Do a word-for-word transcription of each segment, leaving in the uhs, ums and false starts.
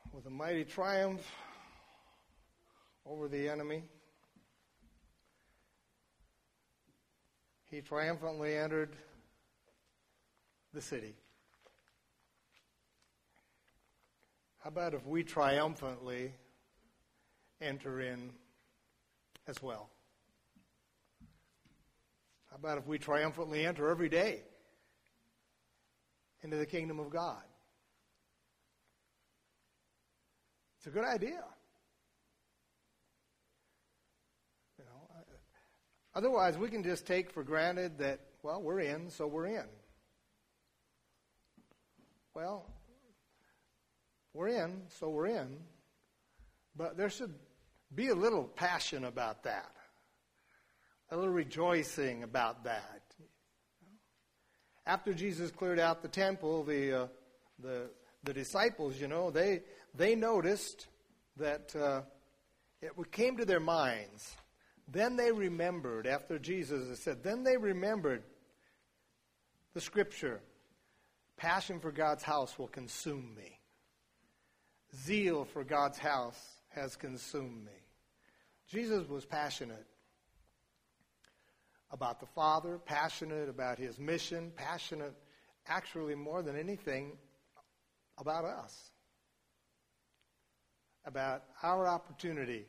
with a mighty triumph over the enemy, he triumphantly entered the city. How about if we triumphantly enter in as well? How about if we triumphantly enter every day into the kingdom of God? It's a good idea. You know, otherwise we can just take for granted that, well, we're in, so we're in. Well, we're in, so we're in, but there should be a little passion about that, a little rejoicing about that. After Jesus cleared out the temple, the uh, the the disciples, you know, they they noticed that uh, it came to their minds. Then they remembered, after Jesus had said, then they remembered the scripture, passion for God's house will consume me. Zeal for God's house has consumed me. Jesus was passionate about the Father, passionate about his mission, passionate actually more than anything about us, about our opportunity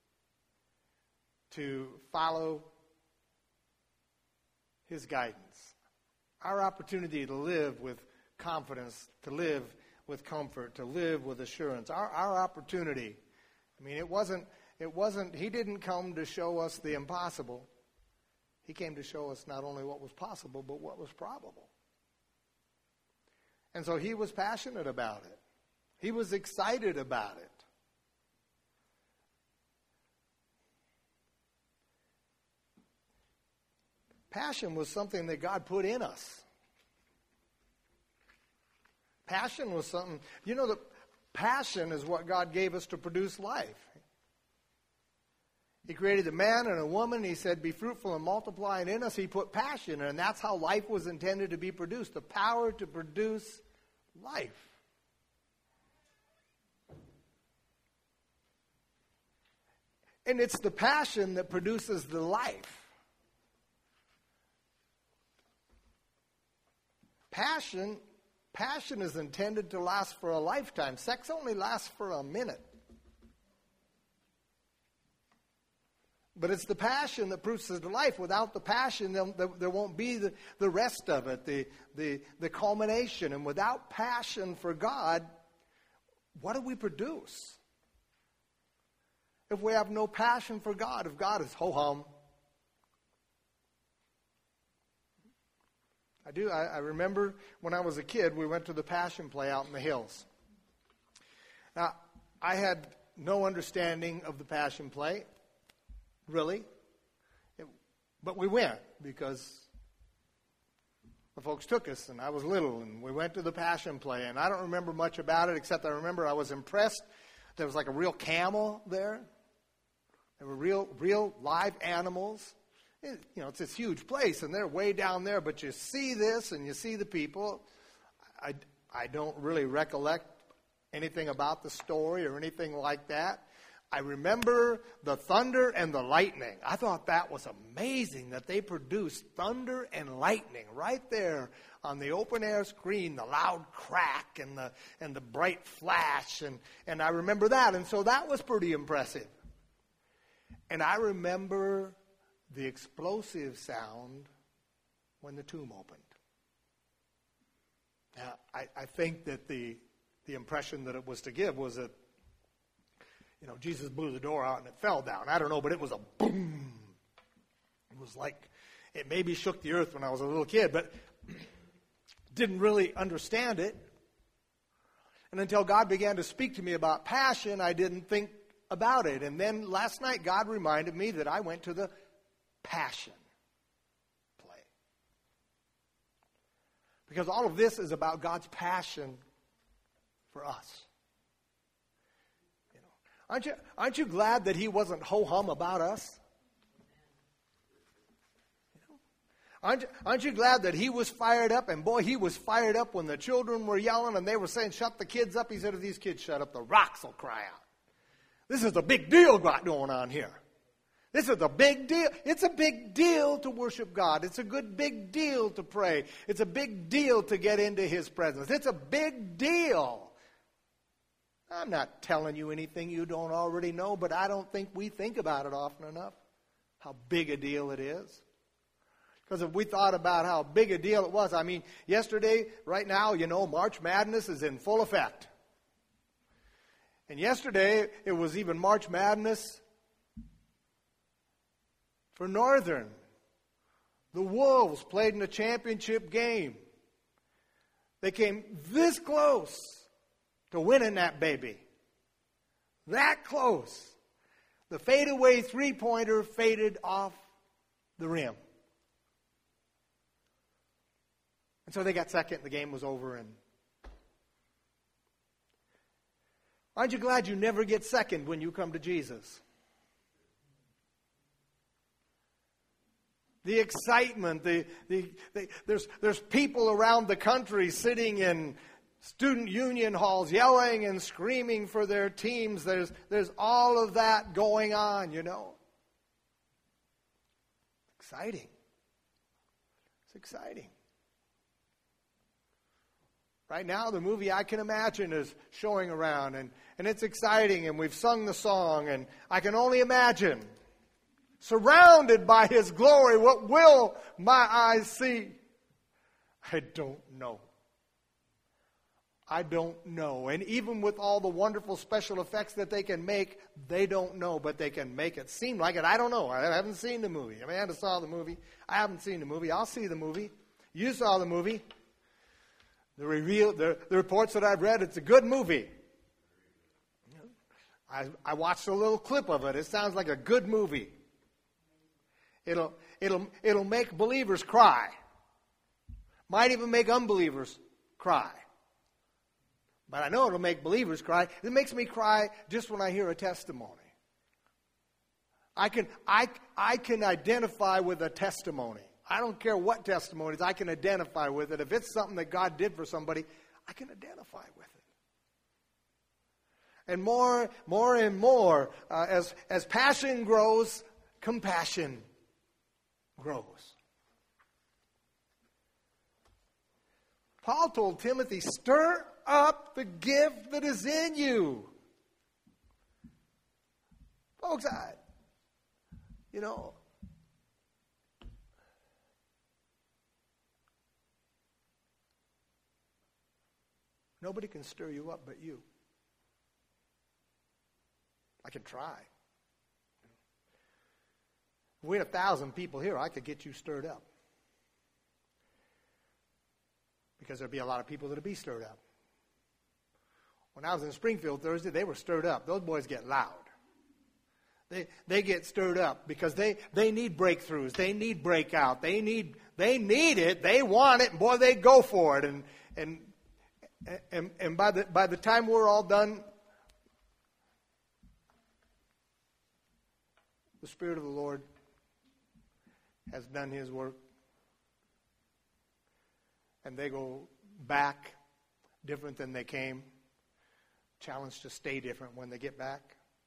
to follow his guidance, our opportunity to live with confidence, to live with comfort, to live with assurance, our, our opportunity. I mean, it wasn't, it wasn't, he didn't come to show us the impossible. He came to show us not only what was possible, but what was probable. And so he was passionate about it. He was excited about it. Passion was something that God put in us. Passion was something, you know, the passion is what God gave us to produce life. He created a man and a woman. He said, be fruitful and multiply. And in us, he put passion. And that's how life was intended to be produced. The power to produce life. And it's the passion that produces the life. Passion, passion is intended to last for a lifetime. Sex only lasts for a minute. But it's the passion that produces the life. Without the passion, there, there won't be the, the rest of it, the, the, the culmination. And without passion for God, what do we produce? If we have no passion for God, if God is ho-hum. I do. I, I remember when I was a kid, we went to the Passion Play out in the hills. Now, I had no understanding of the Passion Play. Really. It, but we went because the folks took us, and I was little, and we went to the Passion Play, and I don't remember much about it, except I remember I was impressed. There was like a real camel there. There were real, real live animals. It, you know, it's this huge place, and they're way down there, but you see this, and you see the people. I, I don't really recollect anything about the story or anything like that. I remember the thunder and the lightning. I thought that was amazing that they produced thunder and lightning right there on the open air screen, the loud crack and the and the bright flash. And, and I remember that. And so that was pretty impressive. And I remember the explosive sound when the tomb opened. Now, I, I think that the the impression that it was to give was that, you know, Jesus blew the door out and it fell down. I don't know, but it was a boom. It was like, it maybe shook the earth when I was a little kid, but didn't really understand it. And until God began to speak to me about passion, I didn't think about it. And then last night, God reminded me that I went to the Passion Play. Because all of this is about God's passion for us. Aren't you, aren't you glad that he wasn't ho-hum about us? You know? Aren't, aren't you glad that he was fired up? And boy, he was fired up when the children were yelling and they were saying, shut the kids up. He said, if these kids shut up, the rocks will cry out. This is a big deal going on here. This is a big deal. It's a big deal to worship God. It's a good big deal to pray. It's a big deal to get into his presence. It's a big deal. I'm not telling you anything you don't already know, but I don't think we think about it often enough, how big a deal it is. Because if we thought about how big a deal it was, I mean, yesterday, right now, you know, March Madness is in full effect. And yesterday, it was even March Madness for Northern. The Wolves played in a championship game. They came this close to winning that baby. That close. The fadeaway three-pointer faded off the rim. And so they got second. The game was over. And aren't you glad you never get second when you come to Jesus? The excitement, the, the, the there's there's people around the country sitting in student union halls yelling and screaming for their teams. There's there's all of that going on, you know. Exciting. It's exciting. Right now, the movie I Can Imagine is showing around, and, and it's exciting, and we've sung the song, and I can only imagine, surrounded by his glory, what will my eyes see? I don't know. I don't know. And even with all the wonderful special effects that they can make, they don't know, but they can make it seem like it. I don't know. I haven't seen the movie. Amanda saw the movie. I haven't seen the movie. I'll see the movie. You saw the movie. The, reveal, the, the reports that I've read, it's a good movie. I, I watched a little clip of it. It sounds like a good movie. It'll, it'll, it'll make believers cry. Might even make unbelievers cry. But I know it'll make believers cry. It makes me cry just when I hear a testimony. I can, I, I can identify with a testimony. I don't care what testimonies, I can identify with it. If it's something that God did for somebody, I can identify with it. And more, more and more, uh, as, as passion grows, compassion grows. Paul told Timothy, stir up the gift that is in you. Folks, I, you know, nobody can stir you up but you. I can try. If we had a thousand people here, I could get you stirred up. Because there'd be a lot of people that'd be stirred up. When I was in Springfield Thursday, they were stirred up. Those boys get loud. They they get stirred up because they, they need breakthroughs. They need breakout. They need they need it. They want it, and boy, they go for it. And and And, and by the by the time we're all done, the Spirit of the Lord has done His work. And they go back different than they came, challenged to stay different when they get back.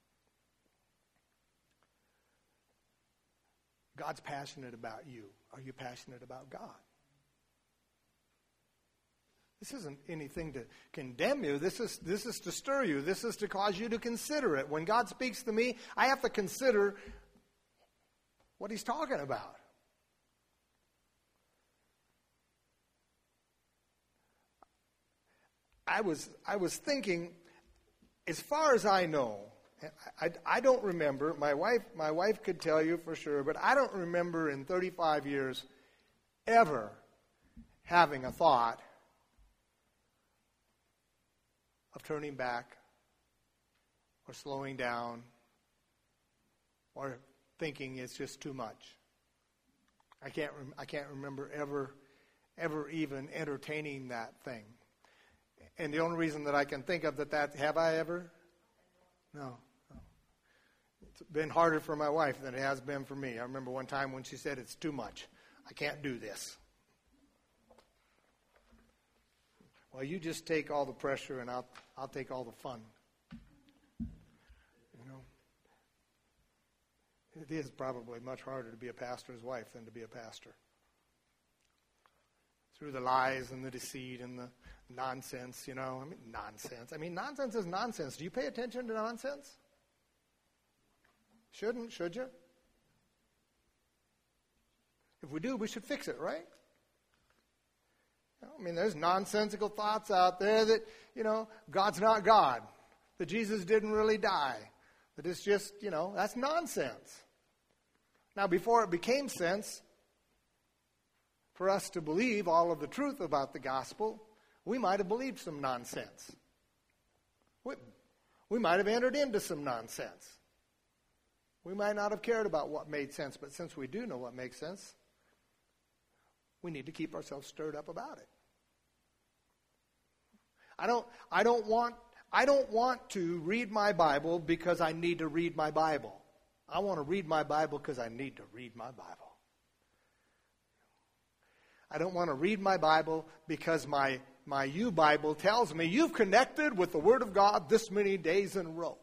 God's passionate about you. Are you passionate about God? This isn't anything to condemn you. This is this is to stir you. This is to cause you to consider it. When God speaks to me, I have to consider what He's talking about. I was I was thinking, as far as I know, I, I, I don't remember. My wife my wife could tell you for sure, but I don't remember in thirty-five years ever having a thought of turning back or slowing down or thinking it's just too much. I can't rem- I can't remember ever ever even entertaining that thing. And the only reason that I can think of that that have I ever? No. no. It's been harder for my wife than it has been for me. I remember one time when she said it's too much. I can't do this. Well, you just take all the pressure and I'll, I'll take all the fun. You know, it is probably much harder to be a pastor's wife than to be a pastor. Through the lies and the deceit and the nonsense, you know. I mean, nonsense. I mean, nonsense is nonsense. Do you pay attention to nonsense? Shouldn't, should you? If we do, we should fix it, right? I mean, there's nonsensical thoughts out there that, you know, God's not God, that Jesus didn't really die, that it's just, you know, that's nonsense. Now, before it became sense for us to believe all of the truth about the gospel, we might have believed some nonsense. We, we might have entered into some nonsense. We might not have cared about what made sense, but since we do know what makes sense, we need to keep ourselves stirred up about it. I don't I don't want I don't want to read my Bible because I need to read my Bible. I want to read my Bible because I need to read my Bible. I don't want to read my Bible because my my U Bible tells me you've connected with the Word of God this many days in a row.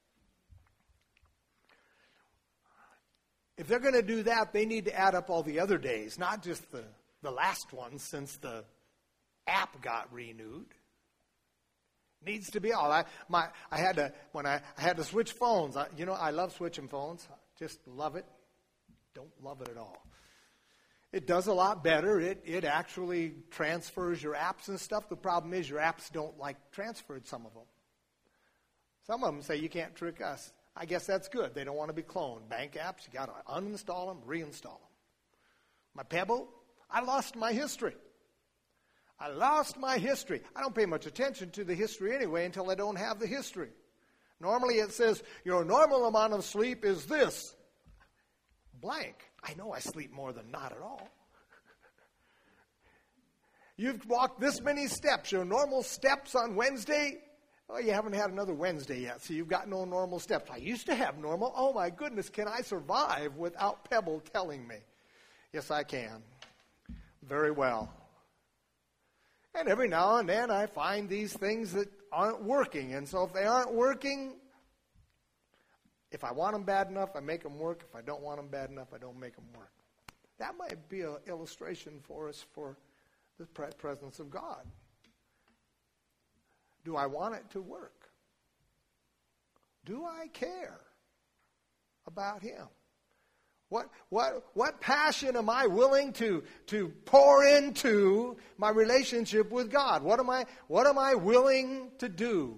If they're going to do that, they need to add up all the other days, not just the The last one since the app got renewed. Needs to be all. I my I had to when I, I had to switch phones. I, you know, I love switching phones. Just love it. Don't love it at all. It does a lot better. It it actually transfers your apps and stuff. The problem is your apps don't like transferred, some of them. Some of them say you can't trick us. I guess that's good. They don't want to be cloned. Bank apps, you got to uninstall them, reinstall them. My Pebble, I lost my history. I lost my history. I don't pay much attention to the history anyway until I don't have the history. Normally it says your normal amount of sleep is this. Blank. I know I sleep more than not at all. You've walked this many steps. Your normal steps on Wednesday, oh, you haven't had another Wednesday yet, so you've got no normal steps. I used to have normal. Oh, my goodness, can I survive without Pebble telling me? Yes, I can. Very well. And every now and then I find these things that aren't working. And so if they aren't working, if I want them bad enough, I make them work. If I don't want them bad enough, I don't make them work. That might be an illustration for us for the presence of God. Do I want it to work? Do I care about Him? What what what passion am I willing to to pour into my relationship with God? What am I what am I willing to do?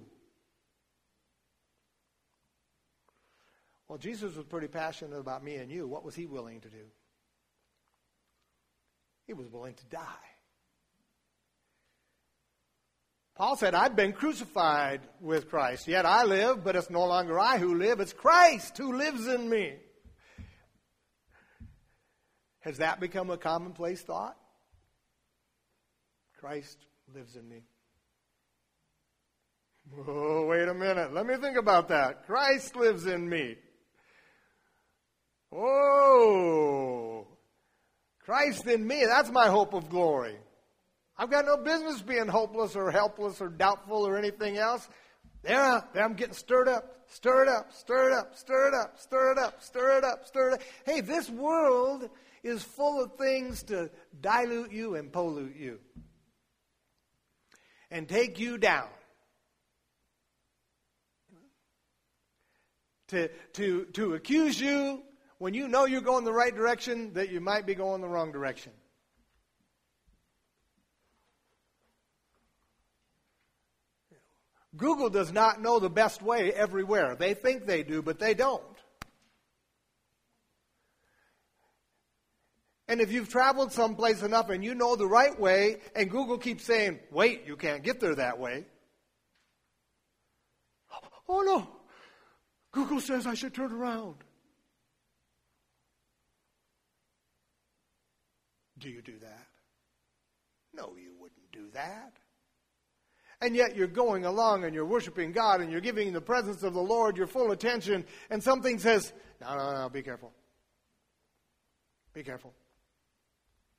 Well, Jesus was pretty passionate about me and you. What was He willing to do? He was willing to die. Paul said, I've been crucified with Christ. Yet I live, but it's no longer I who live. It's Christ who lives in me. Has that become a commonplace thought? Christ lives in me. Oh, wait a minute. Let me think about that. Christ lives in me. Oh, Christ in me. That's my hope of glory. I've got no business being hopeless or helpless or doubtful or anything else. There, there I'm getting stirred up, stirred up, stirred up, stirred up, stirred up, stirred up, stirred up. Hey, this world is full of things to dilute you and pollute you and take you down. To, to, to accuse you when you know you're going the right direction that you might be going the wrong direction. Google does not know the best way everywhere. They think they do, but they don't. And if you've traveled someplace enough and you know the right way, and Google keeps saying, wait, you can't get there that way. Oh, no. Google says I should turn around. Do you do that? No, you wouldn't do that. And yet you're going along and you're worshiping God and you're giving the presence of the Lord your full attention, and something says, no, no, no, be careful. Be careful.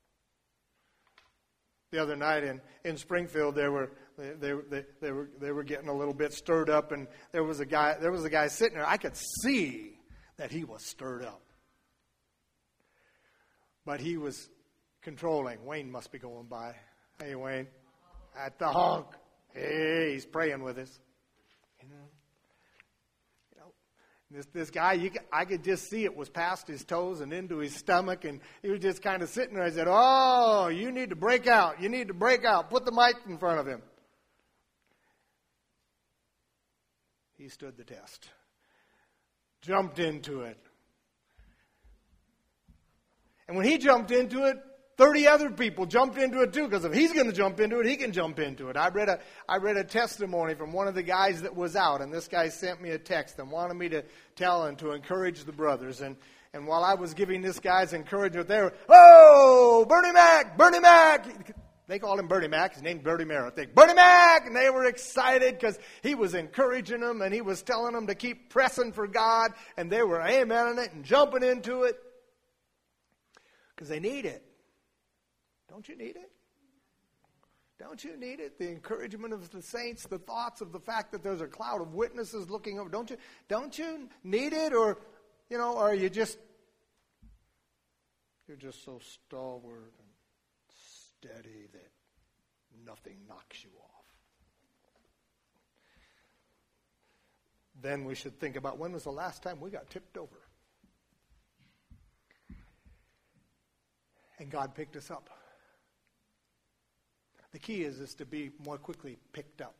the other night in, in Springfield. They were they, they they they were they were getting a little bit stirred up, and there was a guy there was a guy sitting there. I could see that he was stirred up, but he was controlling. Wayne must be going by. Hey, Wayne, at the honk. Hey, he's praying with us. You know, you know, this this guy, you could, I could just see it was past his toes and into his stomach, and he was just kind of sitting there. I said, "Oh, you need to break out. You need to break out. Put the mic in front of him." He stood the test. Jumped into it. And when he jumped into it, thirty other people jumped into it too, because if he's going to jump into it, he can jump into it. I read a I read a testimony from one of the guys that was out, and this guy sent me a text and wanted me to tell and to encourage the brothers. And, and while I was giving this guy's encouragement, they were, "Oh, Bernie Mac, Bernie Mac." They called him Bernie Mac. His name's Bernie Merritt. They, "Bernie Mac!" And they were excited because he was encouraging them and he was telling them to keep pressing for God. And they were amening it and jumping into it because they need it. Don't you need it? Don't you need it? The encouragement of the saints, the thoughts of the fact that there's a cloud of witnesses looking over. Don't you? Don't you need it, or you know, or are you just you're just so stalwart and steady that nothing knocks you off? Then we should think about, when was the last time we got tipped over and God picked us up? The key is, is to be more quickly picked up.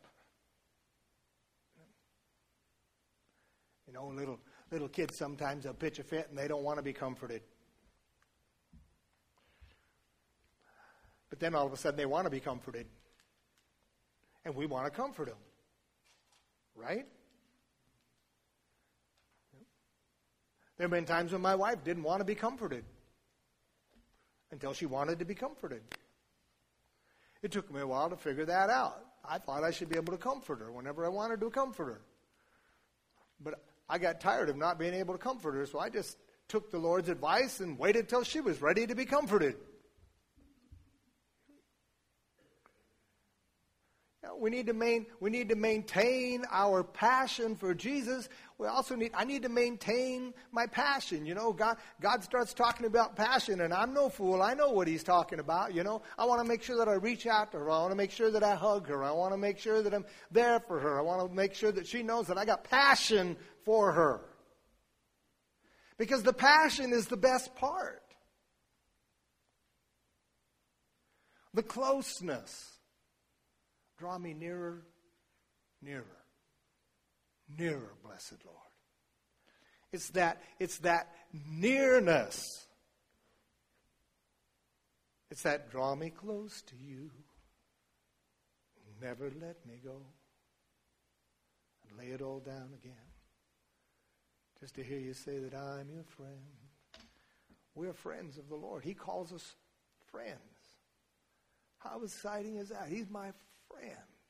You know, little little kids sometimes they'll pitch a fit and they don't want to be comforted. But then all of a sudden they want to be comforted. And we want to comfort them. Right? There have been times when my wife didn't want to be comforted until she wanted to be comforted. It took me a while to figure that out. I thought I should be able to comfort her whenever I wanted to comfort her. But I got tired of not being able to comfort her, so I just took the Lord's advice and waited till she was ready to be comforted. We need to main, we need to maintain our passion for Jesus. We also need, I need to maintain my passion. You know, God, God starts talking about passion, and I'm no fool. I know what he's talking about. You know, I want to make sure that I reach out to her. I want to make sure that I hug her. I want to make sure that I'm there for her. I want to make sure that she knows that I got passion for her. Because the passion is the best part. The closeness. Draw me nearer, nearer, nearer, blessed Lord. It's that, it's that nearness. It's that draw me close to you. Never let me go. And lay it all down again. Just to hear you say that I'm your friend. We're friends of the Lord. He calls us friends. How exciting is that? He's my friend.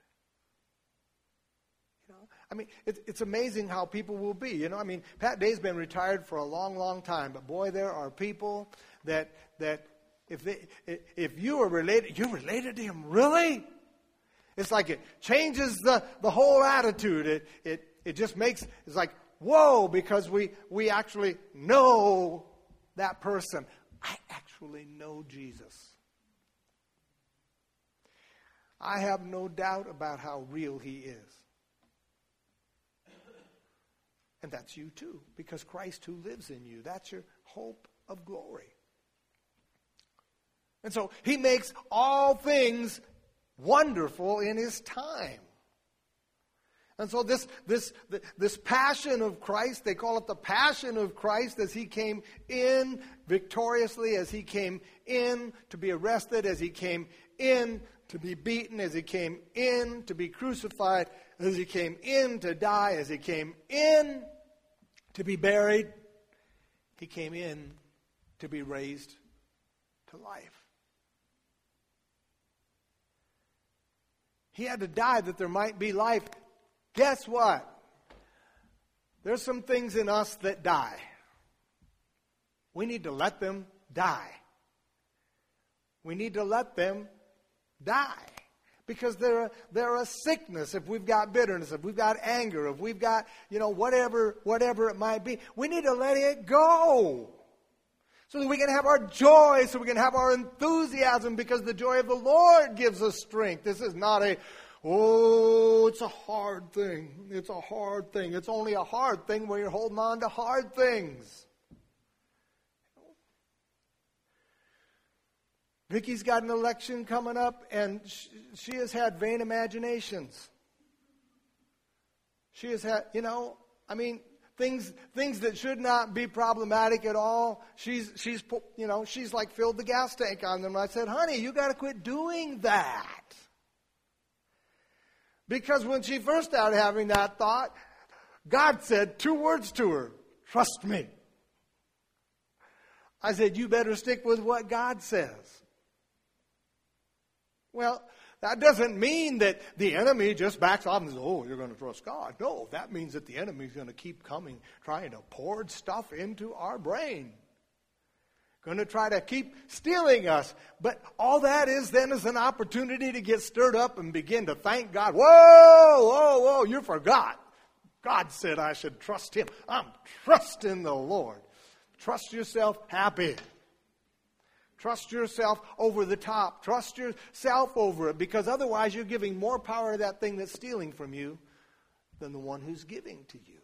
You know, I mean, it's, it's amazing how people will be. You know, I mean, Pat Day's been retired for a long, long time, but boy, there are people that that if they if you are related, you're related to him, really? It's like it changes the, the whole attitude. It it it just makes it's like whoa, because we we actually know that person. I actually know Jesus. I have no doubt about how real he is. And that's you too, because Christ who lives in you, that's your hope of glory. And so he makes all things wonderful in his time. And so this, this, this passion of Christ, they call it the passion of Christ, as he came in victoriously, as he came in to be arrested, as he came in to be beaten, as he came in to be crucified, as he came in to die, as he came in to be buried, he came in to be raised to life. He had to die that there might be life. Guess what? There's some things in us that die. We need to let them die. We need to let them Die. Because they're a, they're a sickness. If we've got bitterness, if we've got anger, if we've got, you know, whatever, whatever it might be, we need to let it go. So that we can have our joy, so we can have our enthusiasm, because the joy of the Lord gives us strength. This is not a, oh, it's a hard thing. It's a hard thing. It's only a hard thing when you're holding on to hard things. Vicky's got an election coming up, and she, she has had vain imaginations. She has had, you know, I mean, things things that should not be problematic at all. She's she's you know she's like filled the gas tank on them. I said, honey, you got to quit doing that. Because when she first started having that thought, God said two words to her: trust me. I said, you better stick with what God says. Well, that doesn't mean that the enemy just backs off and says, oh, you're going to trust God. No, that means that the enemy is going to keep coming, trying to pour stuff into our brain. Going to try to keep stealing us. But all that is then is an opportunity to get stirred up and begin to thank God. Whoa, whoa, whoa, you forgot. God said I should trust him. I'm trusting the Lord. Trust yourself happy. Trust yourself over the top. Trust yourself over it, because otherwise you're giving more power to that thing that's stealing from you than the one who's giving to you.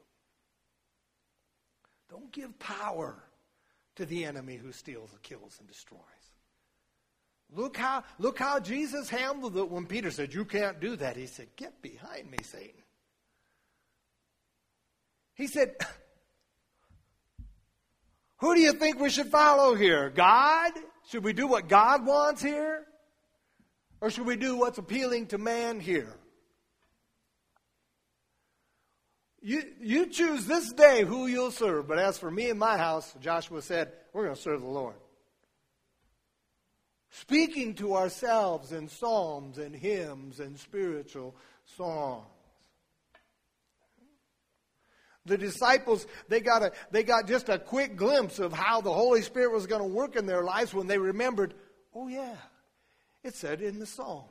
Don't give power to the enemy who steals, kills, and destroys. Look how, look how Jesus handled it when Peter said, you can't do that. He said, get behind me, Satan. He said, who do you think we should follow here? God? Should we do what God wants here? Or should we do what's appealing to man here? You, you choose this day who you'll serve. But as for me and my house, Joshua said, we're going to serve the Lord. Speaking to ourselves in psalms and hymns and spiritual songs. The disciples, they got a, they got just a quick glimpse of how the Holy Spirit was going to work in their lives when they remembered, oh yeah, it said in the psalm,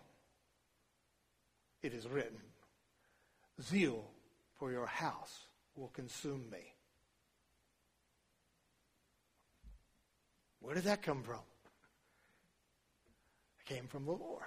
it is written, zeal for your house will consume me. Where did that come from? It came from the Lord.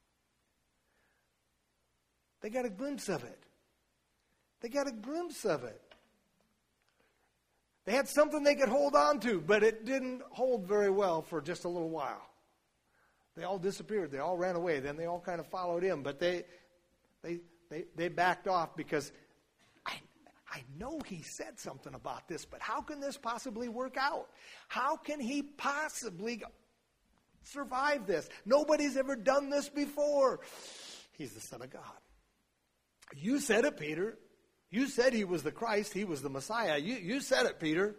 They got a glimpse of it. They got a glimpse of it. They had something they could hold on to, but it didn't hold very well for just a little while. They all disappeared. They all ran away. Then they all kind of followed him, but they they they, they backed off because I, I know he said something about this, but how can this possibly work out? How can he possibly survive this? Nobody's ever done this before. He's the Son of God. You said it, Peter. You said he was the Christ. He was the Messiah. You, you said it, Peter.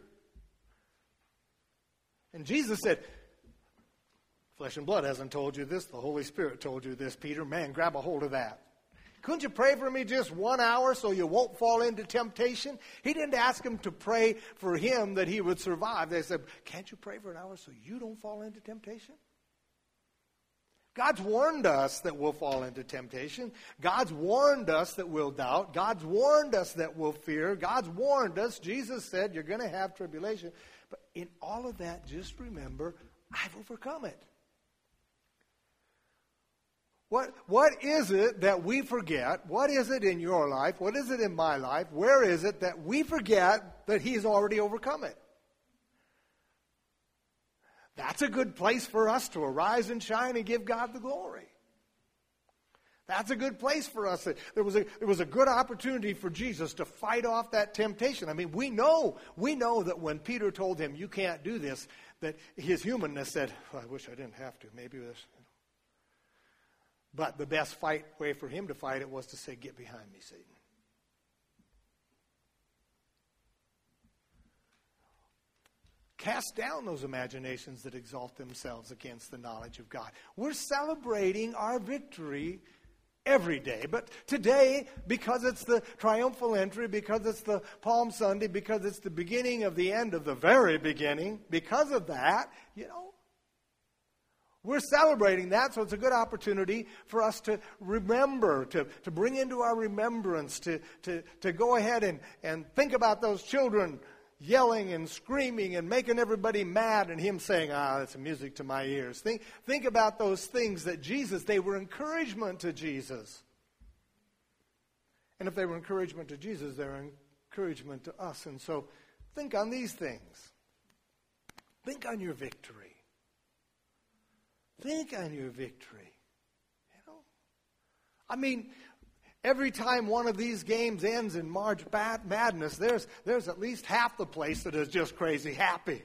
And Jesus said, flesh and blood hasn't told you this. The Holy Spirit told you this, Peter. Man, grab a hold of that. Couldn't you pray for me just one hour so you won't fall into temptation? He didn't ask him to pray for him that he would survive. They said, can't you pray for an hour so you don't fall into temptation? God's warned us that we'll fall into temptation. God's warned us that we'll doubt. God's warned us that we'll fear. God's warned us. Jesus said you're going to have tribulation. But in all of that, just remember, I've overcome it. What, what is it that we forget? What is it in your life? What is it in my life? Where is it that we forget that he's already overcome it? That's a good place for us to arise and shine and give God the glory. That's a good place for us. There was a, there was a good opportunity for Jesus to fight off that temptation. I mean, we know, we know that when Peter told him, you can't do this, that his humanness said, well, I wish I didn't have to. Maybe this. You know. But the best fight way for him to fight it was to say, get behind me, Satan. Cast down those imaginations that exalt themselves against the knowledge of God. We're celebrating our victory every day. But today, because it's the triumphal entry, because it's the Palm Sunday, because it's the beginning of the end of the very beginning, because of that, you know, We're celebrating that, so it's a good opportunity for us to remember, to, to bring into our remembrance, to, to, to go ahead and, and think about those children yelling and screaming and making everybody mad, and him saying, ah, that's music to my ears. Think, think about those things that Jesus, they were encouragement to Jesus. And if they were encouragement to Jesus, they're encouragement to us. And so think on these things. Think on your victory. Think on your victory. You know? I mean, every time one of these games ends in March Madness, there's, there's at least half the place that is just crazy happy.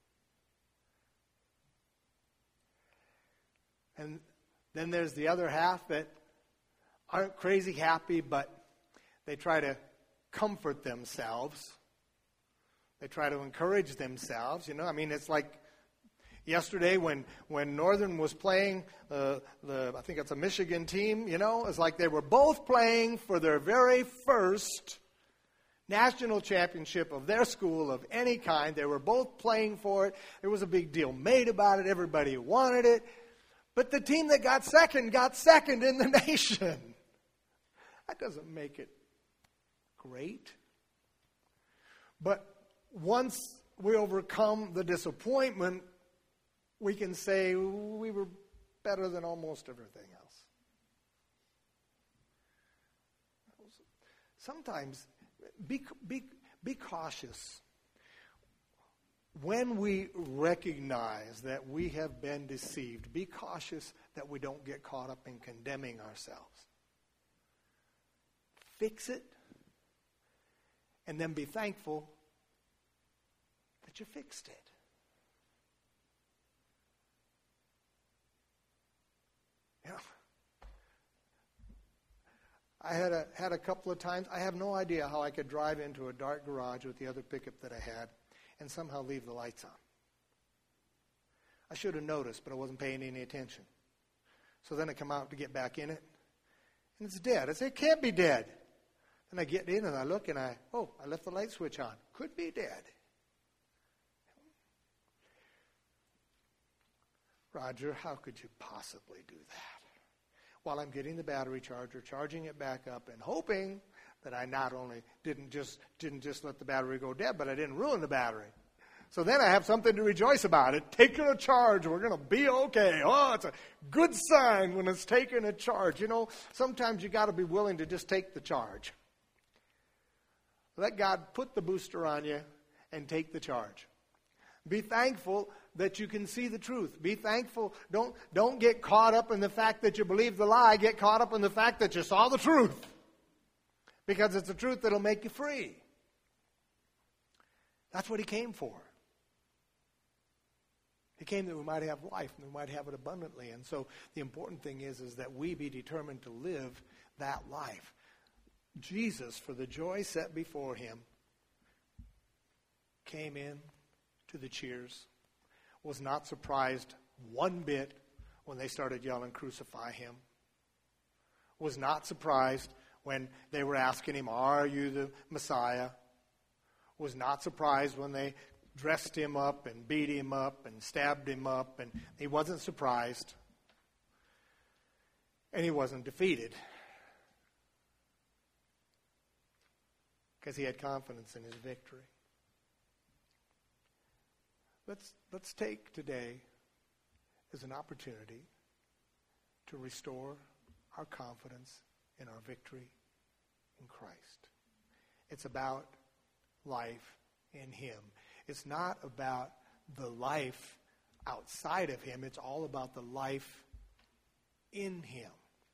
And then there's the other half that aren't crazy happy, but they try to comfort themselves. They try to encourage themselves. You know, I mean, it's like yesterday when, when Northern was playing, uh, the I think it's a Michigan team, you know, it's like they were both playing for their very first national championship of their school of any kind. They were both playing for it. There was a big deal made about it. Everybody wanted it. But the team that got second got second in the nation. That doesn't make it great. But once we overcome the disappointment, we can say we were better than almost everything else. Sometimes be, be, be cautious. When we recognize that we have been deceived, be cautious that we don't get caught up in condemning ourselves. Fix it, and then be thankful that you fixed it. Yeah. I had a had a couple of times, I have no idea how I could drive into a dark garage with the other pickup that I had and somehow leave the lights on. I should have noticed, but I wasn't paying any attention. So then I come out to get back in it, and it's dead. I say, it can't be dead. Then I get in and I look and I, oh, I left the light switch on. Could be dead. Roger, how could you possibly do that? While I'm getting the battery charger, charging it back up, and hoping that I not only didn't just didn't just let the battery go dead, but I didn't ruin the battery. So then I have something to rejoice about. It taking a charge. We're going to be okay. Oh, it's a good sign when it's taking a charge. You know, sometimes you got to be willing to just take the charge. Let God put the booster on you and take the charge. Be thankful that you can see the truth. Be thankful. Don't, don't get caught up in the fact that you believe the lie. Get caught up in the fact that you saw the truth. Because it's the truth that will make you free. That's what he came for. He came that we might have life and we might have it abundantly. And so the important thing is, is that we be determined to live that life. Jesus, for the joy set before him, came in to the cheers, was not surprised one bit when they started yelling, crucify him, was not surprised when they were asking him, are you the Messiah, was not surprised when they dressed him up and beat him up and stabbed him up, and he wasn't surprised, and he wasn't defeated. Because he had confidence in his victory. Let's, let's take today as an opportunity to restore our confidence in our victory in Christ. It's about life in him. It's not about the life outside of him. It's all about the life in him.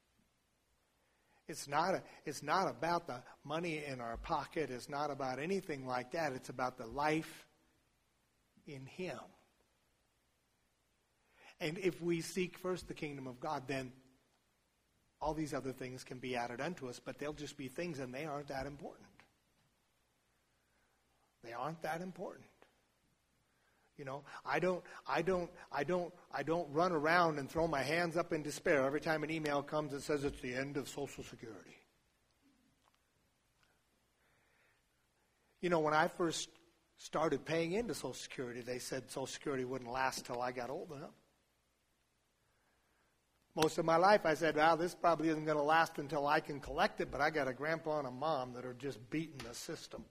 It's not a, it's not about the money in our pocket. It's not about anything like that. It's about the life in him. And if we seek first the kingdom of God, then all these other things can be added unto us, but they'll just be things, and they aren't that important. They aren't that important. You know, I don't, I don't, I don't, I don't run around and throw my hands up in despair every time an email comes that says it's the end of Social Security. You know, when I first started paying into Social Security, they said Social Security wouldn't last till I got old enough. Most of my life I said, well, this probably isn't going to last until I can collect it, but I got a grandpa and a mom that are just beating the system.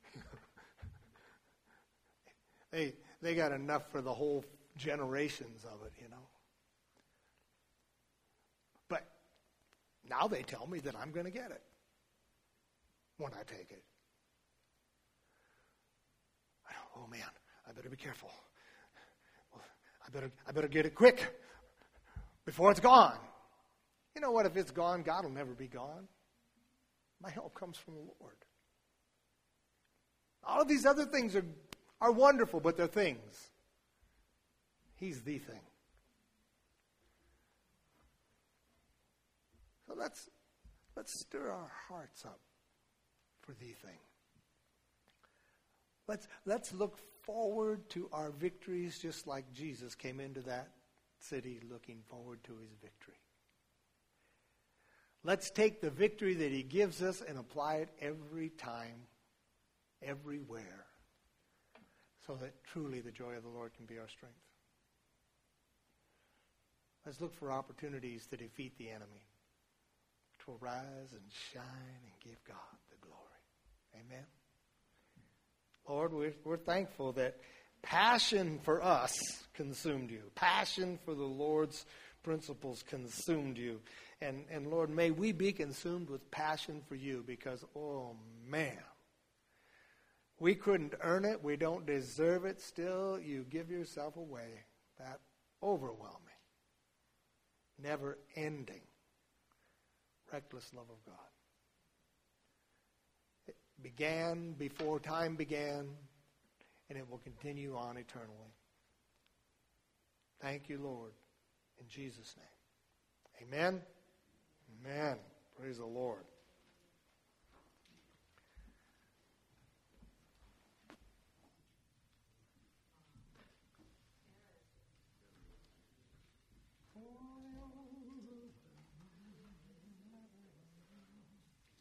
they they got enough for the whole generations of it, you know. But now they tell me that I'm going to get it when I take it. Oh man, I better be careful. I better I better get it quick before it's gone. You know what? If it's gone, God will never be gone. My help comes from the Lord. All of these other things are, are wonderful, but they're things. He's the thing. So let's let's stir our hearts up for the thing. Let's let's look forward to our victories just like Jesus came into that city looking forward to his victory. Let's take the victory that he gives us and apply it every time, everywhere, so that truly the joy of the Lord can be our strength. Let's look for opportunities to defeat the enemy, to arise and shine and give God the glory. Amen. Lord, we're, we're thankful that passion for us consumed you. Passion for the Lord's principles consumed you. And, and Lord, may we be consumed with passion for you because, oh man, we couldn't earn it. We don't deserve it. Still, you give yourself away. That overwhelming, never-ending, reckless love of God. It began before time began, and it will continue on eternally. Thank you, Lord, in Jesus' name. Amen. Amen. Praise the Lord.